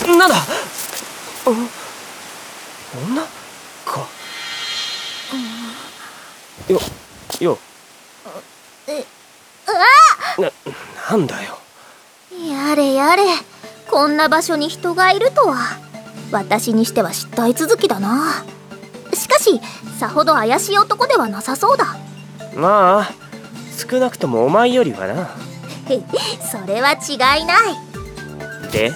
なんだ、女か。なんだよ。 やれやれ、こんな場所に人がいるとは。私にしては失態続きだな。しかしさほど怪しい男ではなさそうだ。 まあ少なくともお前よりはな。 それは違いない。 で？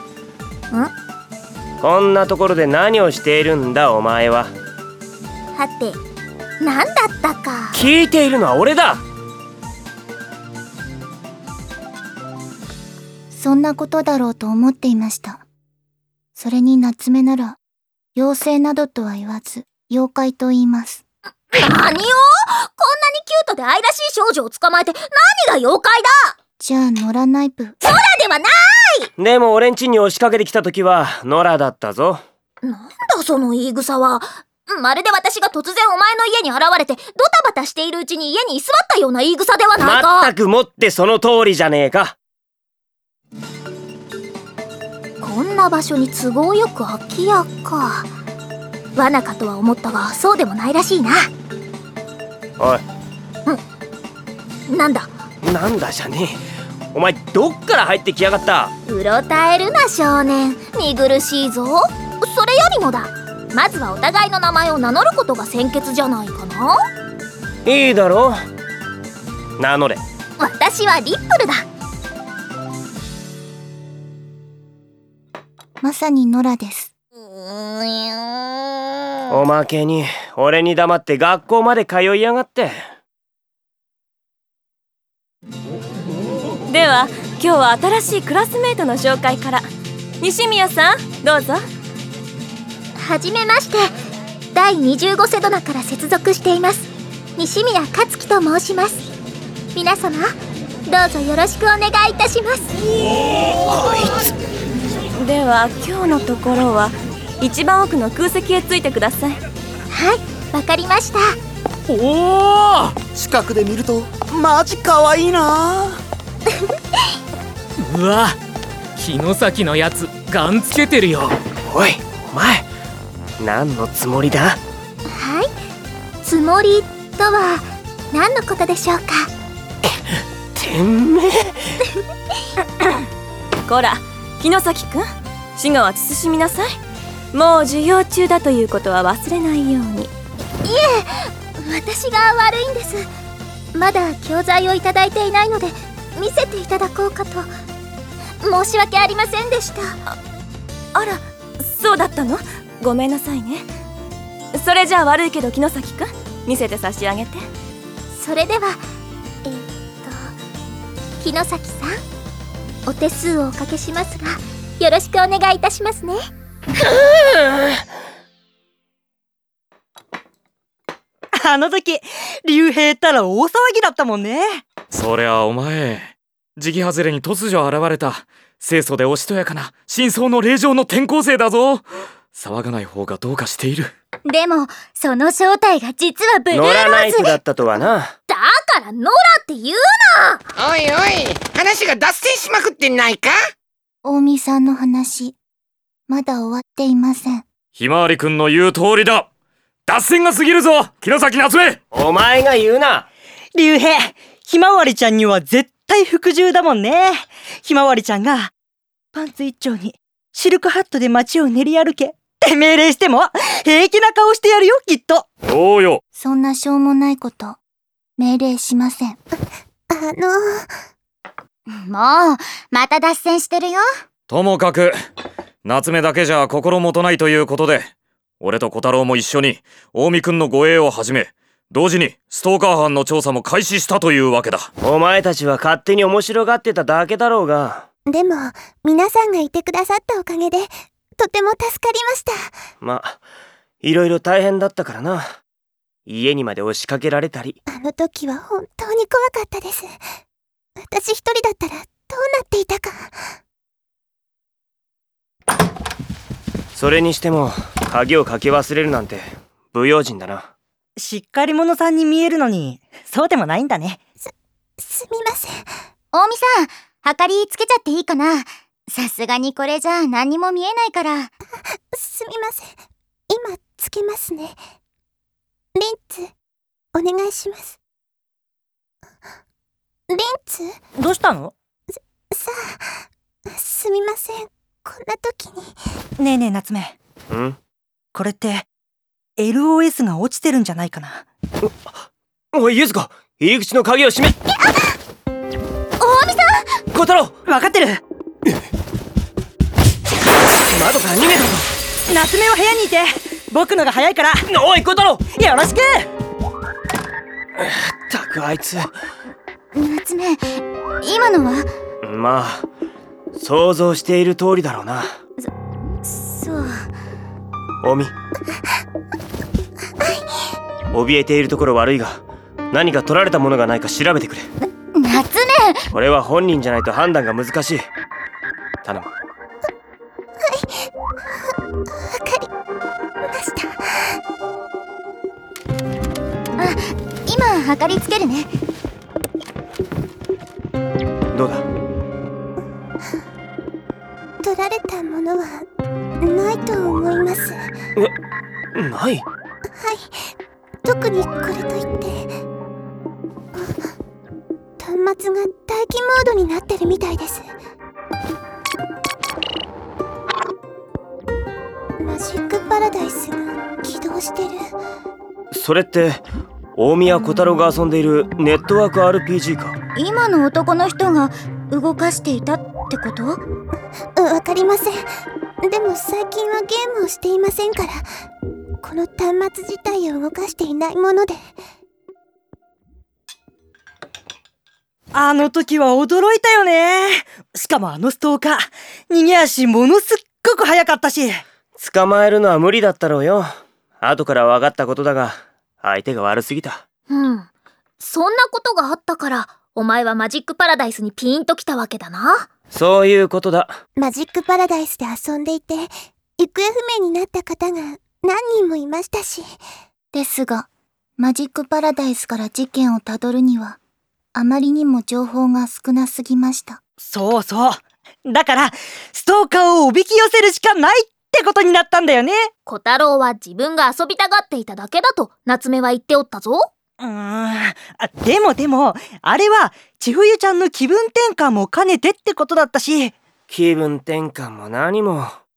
こんなところで何をしているんだお前は。 はて、何だったか。 聞いているのは俺だ。 そんなことだろうと思っていました。それに夏目なら妖精などとは言わず妖怪と言います。 何を？こんなにキュートで愛らしい少女を捕まえて何が妖怪だ。 じゃあ野良ナイプ。 野良ではない。 でも俺ん家に押しかけてきた時は野良だったぞ。 なんだその言い草は。まるで私が突然お前の家に現れてドタバタしているうちに家に居座ったような言い草ではないか。 まったくもってその通りじゃねえか。 こんな場所に都合よく空き家か。罠かとは思ったがそうでもないらしいな。 おい。 なんだ。 なんだじゃねえ。お前どっから入ってきやがった。 うろたえるな少年、見苦しいぞ。それよりもだ、まずはお互いの名前を名乗ることが先決じゃないかな。 いいだろう、名乗れ。 私はリップルだ。 まさに野良です。 おまけに俺に黙って学校まで通いやがって。 では今日は新しいクラスメートの紹介から。西宮さんどうぞ。 はじめまして、第25セドナから接続しています西宮克樹と申します。皆様どうぞよろしくお願いいたします。 こいつ。 では今日のところは一番奥の空席へついてください。 はい、わかりました。 おお、近くで見るとマジ可愛いな。 うわ、城崎のやつガンつけてるよ。 おいお前、何のつもりだ。 はい、つもりとは何のことでしょうか。 てめえこら城崎くん、滋賀は慎みなさい。もう授業中だということは忘れないように。 いえ、私が悪いんです。まだ教材をいただいていないので見せていただこうかと。申し訳ありませんでした。 あら、そうだったの？ごめんなさいね。それじゃあ悪いけど城崎くん、見せて差し上げて。 それでは城崎さん、お手数をおかけしますがよろしくお願いいたしますね。 あの時竜兵ったら大騒ぎだったもんね。 そりゃお前、時期外れに突如現れた清楚でおしとやかな深層の霊場の転校生だぞ。騒がない方がどうかしている。 でもその正体が実はブルーロ野良ナーズイフだったとはな。 だから野良って言うな。 おいおい、話が脱線しまくってないか。 大見さんの話まだ終わっていません。 ひまわりくんの言う通りだ。脱線が過ぎるぞ城崎夏目。 お前が言うな。 竜兵、ひまわりちゃんには絶対服従だもんね。ひまわりちゃんがパンツ一丁にシルクハットで街を練り歩けって命令しても平気な顔してやるよ、きっと。 そうよ。 そんなしょうもないこと命令しません。 もうまた脱線してるよ。 ともかく夏目だけじゃ心もとないということで、俺と小太郎も一緒に近江くんの護衛を始め、同時にストーカー犯の調査も開始したというわけだ。 お前たちは勝手に面白がってただけだろうが。 でも皆さんがいてくださったおかげでとても助かりました。 まあいろいろ大変だったからな。家にまで押しかけられたり。 あの時は本当に怖かったです。私一人だったらどうなっていたか。 それにしても鍵をかけ忘れるなんて不用心だな。 しっかり者さんに見えるのにそうでもないんだね。 すみません。 大見さん、はかりつけちゃっていいかな。 さすがにこれじゃ何も見えないから。 すみません。今つけますね。リンツ、お願いします。リンツ？ どうしたの？ さあ、すみません。こんな時に。 ねえねえ夏目。これって LOS が落ちてるんじゃないかな。 おい、ゆず子、入り口の鍵を閉め。 大見さん！ 小太郎！ 分かってる。 窓から逃げたぞ。 夏目は部屋にいて、僕のが早いから。 おい、小太郎！ よろしく。 ったくあいつ。 夏目、今のは？ まあ、想像している通りだろうな。 そう。 おみ。怯えているところ悪いが、何か取られたものがないか調べてくれ。 夏目！ これは本人じゃないと判断が難しい。頼む。 わかりました。 あ、今測りつけるね。 どうだ？ 取られたものはないと思います。 ない？ 特にこれといって。端末が待機モードになってるみたいです。マジックパラダイスが起動してる。 それって大宮小太郎が遊んでいるネットワーク RPG か？ 今の男の人が動かしていたってこと？ わかりません。でも最近はゲームをしていませんから、この端末自体を動かしていないもので。 あの時は驚いたよね。しかもあのストーカー、逃げ足ものすっごく早かったし。 捕まえるのは無理だったろうよ。後から分かったことだが、相手が悪すぎた。 そんなことがあったから、お前はマジックパラダイスにピーンときたわけだな。 そういうことだ。 マジックパラダイスで遊んでいて、行方不明になった方が何人もいましたし。 ですが、マジックパラダイスから事件をたどるには、あまりにも情報が少なすぎました。 そうそう。だから、ストーカーをおびき寄せるしかないってことになったんだよね。 小太郎は自分が遊びたがっていただけだと夏目は言っておったぞ。 でも、あれは千冬ちゃんの気分転換も兼ねてってことだったし。 気分転換も何も、